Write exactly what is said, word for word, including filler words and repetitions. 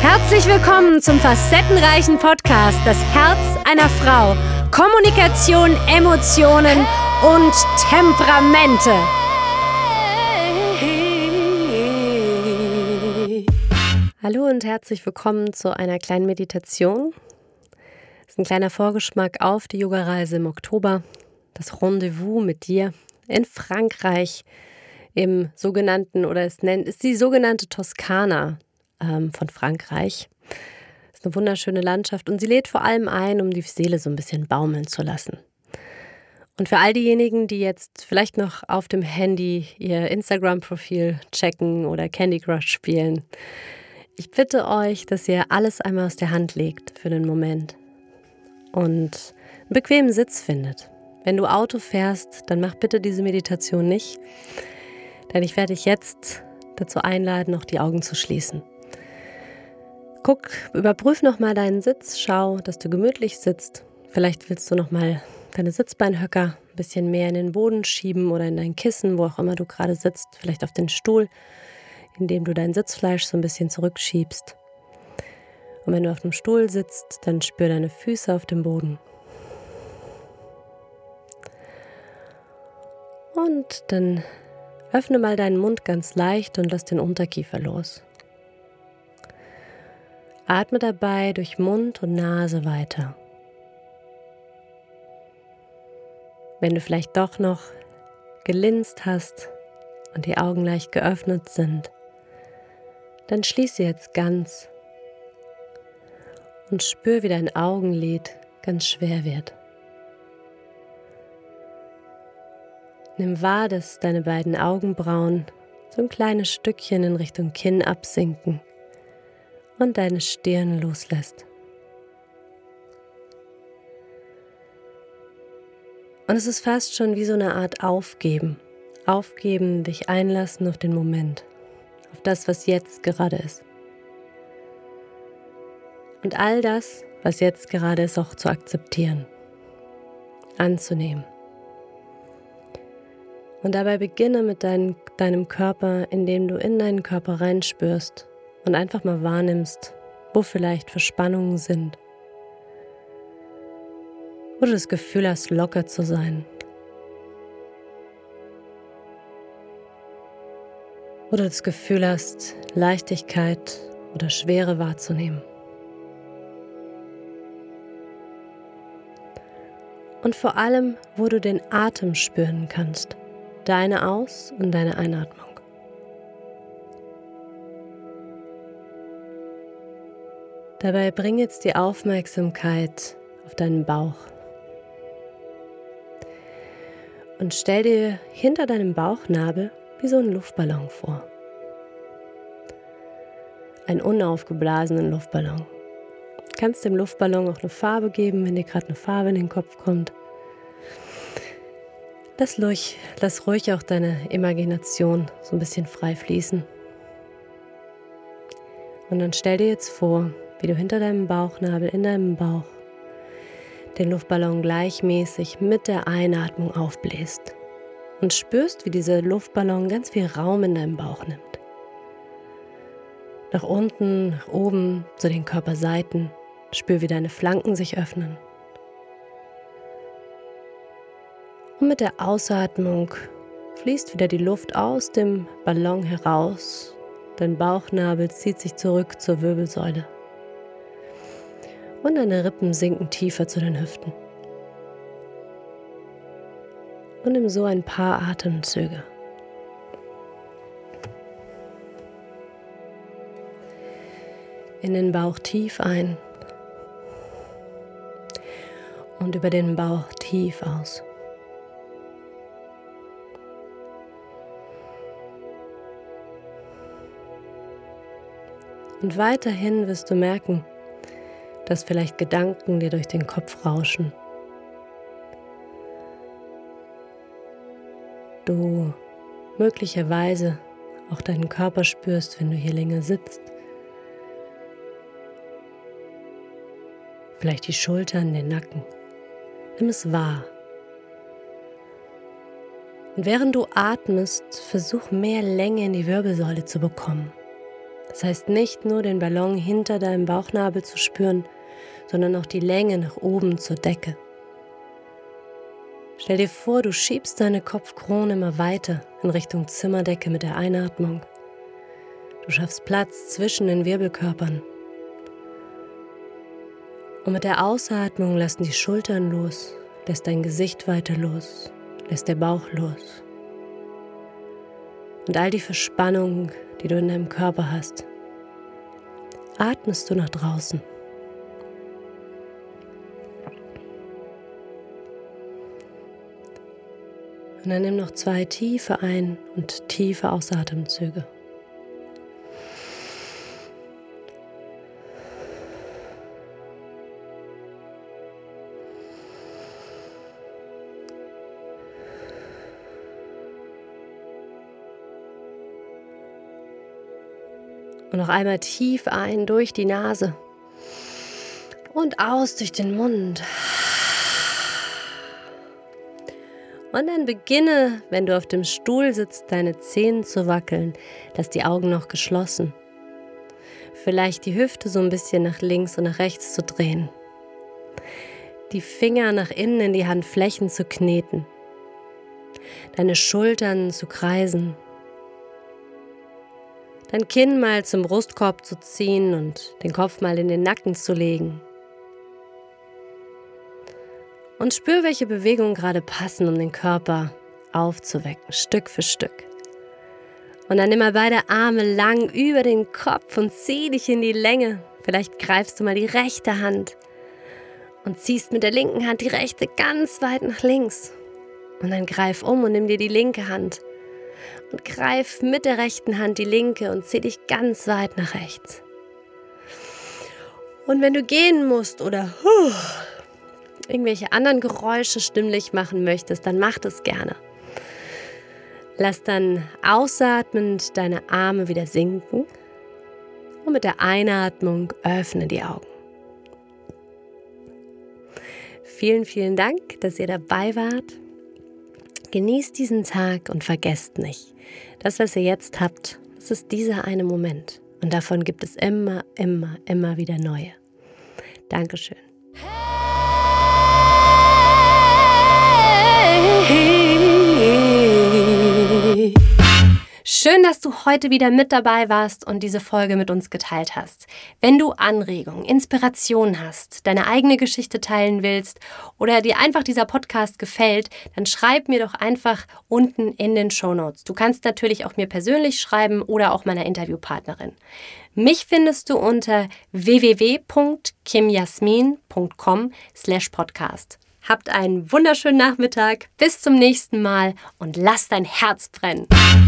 Herzlich willkommen zum facettenreichen Podcast Das Herz einer Frau. Kommunikation, Emotionen und Temperamente. Hallo und herzlich willkommen zu einer kleinen Meditation. Das ist ein kleiner Vorgeschmack auf die Yoga-Reise im Oktober. Das Rendezvous mit dir in Frankreich im sogenannten, oder es nennt, ist die sogenannte Toskana ähm, von Frankreich. Das ist eine wunderschöne Landschaft und sie lädt vor allem ein, um die Seele so ein bisschen baumeln zu lassen. Und für all diejenigen, die jetzt vielleicht noch auf dem Handy ihr Instagram-Profil checken oder Candy Crush spielen, ich bitte euch, dass ihr alles einmal aus der Hand legt für den Moment und einen bequemen Sitz findet. Wenn du Auto fährst, dann mach bitte diese Meditation nicht, denn ich werde dich jetzt dazu einladen, noch die Augen zu schließen. Guck, überprüf nochmal deinen Sitz, schau, dass du gemütlich sitzt. Vielleicht willst du nochmal deine Sitzbeinhöcker ein bisschen mehr in den Boden schieben oder in dein Kissen, wo auch immer du gerade sitzt, vielleicht auf den Stuhl, indem du dein Sitzfleisch so ein bisschen zurückschiebst. Und wenn du auf dem Stuhl sitzt, dann spür deine Füße auf dem Boden. Und dann öffne mal deinen Mund ganz leicht und lass den Unterkiefer los. Atme dabei durch Mund und Nase weiter. Wenn du vielleicht doch noch gelinst hast und die Augen leicht geöffnet sind, dann schließ sie jetzt ganz und spür, wie dein Augenlid ganz schwer wird. Nimm wahr, dass deine beiden Augenbrauen so ein kleines Stückchen in Richtung Kinn absinken und deine Stirn loslässt. Und es ist fast schon wie so eine Art Aufgeben. Aufgeben, dich einlassen auf den Moment. Auf das, was jetzt gerade ist. Und all das, was jetzt gerade ist, auch zu akzeptieren, anzunehmen. Und dabei beginne mit dein, deinem Körper, indem du in deinen Körper reinspürst und einfach mal wahrnimmst, wo vielleicht Verspannungen sind. Wo du das Gefühl hast, locker zu sein. Wo du das Gefühl hast, Leichtigkeit oder Schwere wahrzunehmen. Und vor allem, wo du den Atem spüren kannst. Deine Aus- und deine Einatmung. Dabei bring jetzt die Aufmerksamkeit auf deinen Bauch. Und stell dir hinter deinem Bauchnabel wie so einen Luftballon vor. Einen unaufgeblasenen Luftballon. Du kannst dem Luftballon auch eine Farbe geben, wenn dir gerade eine Farbe in den Kopf kommt. Lass ruhig, lass ruhig auch deine Imagination so ein bisschen frei fließen. Und dann stell dir jetzt vor, wie du hinter deinem Bauchnabel, in deinem Bauch, den Luftballon gleichmäßig mit der Einatmung aufbläst. Und spürst, wie dieser Luftballon ganz viel Raum in deinem Bauch nimmt. Nach unten, nach oben, zu den Körperseiten. Spür, wie deine Flanken sich öffnen. Und mit der Ausatmung fließt wieder die Luft aus dem Ballon heraus. Dein Bauchnabel zieht sich zurück zur Wirbelsäule. Und deine Rippen sinken tiefer zu den Hüften. Und nimm so ein paar Atemzüge. In den Bauch tief ein. Und über den Bauch tief aus. Und weiterhin wirst du merken, dass vielleicht Gedanken dir durch den Kopf rauschen. Du möglicherweise auch deinen Körper spürst, wenn du hier länger sitzt. Vielleicht die Schultern, den Nacken. Nimm es wahr. Und während du atmest, versuch mehr Länge in die Wirbelsäule zu bekommen. Das heißt nicht nur den Ballon hinter deinem Bauchnabel zu spüren, sondern auch die Länge nach oben zur Decke. Stell dir vor, du schiebst deine Kopfkrone immer weiter in Richtung Zimmerdecke mit der Einatmung. Du schaffst Platz zwischen den Wirbelkörpern. Und mit der Ausatmung lassen die Schultern los, lässt dein Gesicht weiter los, lässt der Bauch los. Und all die Verspannung, die du in deinem Körper hast, atmest du nach draußen. Und dann nimm noch zwei tiefe Ein- und tiefe Ausatemzüge. Und noch einmal tief ein durch die Nase und aus durch den Mund. Und dann beginne, wenn du auf dem Stuhl sitzt, deine Zehen zu wackeln. Lass die Augen noch geschlossen. Vielleicht die Hüfte so ein bisschen nach links und nach rechts zu drehen. Die Finger nach innen in die Handflächen zu kneten. Deine Schultern zu kreisen. Dein Kinn mal zum Brustkorb zu ziehen und den Kopf mal in den Nacken zu legen. Und spür, welche Bewegungen gerade passen, um den Körper aufzuwecken, Stück für Stück. Und dann nimm mal beide Arme lang über den Kopf und zieh dich in die Länge. Vielleicht greifst du mal die rechte Hand und ziehst mit der linken Hand die rechte ganz weit nach links. Und dann greif um und nimm dir die linke Hand. Und greif mit der rechten Hand die linke und zieh dich ganz weit nach rechts. Und wenn du gehen musst oder huh, irgendwelche anderen Geräusche stimmlich machen möchtest, dann mach das gerne. Lass dann ausatmend deine Arme wieder sinken und mit der Einatmung öffne die Augen. Vielen, vielen Dank, dass ihr dabei wart. Genießt diesen Tag und vergesst nicht, das, was ihr jetzt habt, das ist dieser eine Moment. Und davon gibt es immer, immer, immer wieder neue. Dankeschön. Schön, dass du heute wieder mit dabei warst und diese Folge mit uns geteilt hast. Wenn du Anregungen, Inspiration hast, deine eigene Geschichte teilen willst oder dir einfach dieser Podcast gefällt, dann schreib mir doch einfach unten in den Shownotes. Du kannst natürlich auch mir persönlich schreiben oder auch meiner Interviewpartnerin. Mich findest du unter w w w punkt kim jasmin punkt com slash podcast. Habt einen wunderschönen Nachmittag, bis zum nächsten Mal und lass dein Herz brennen.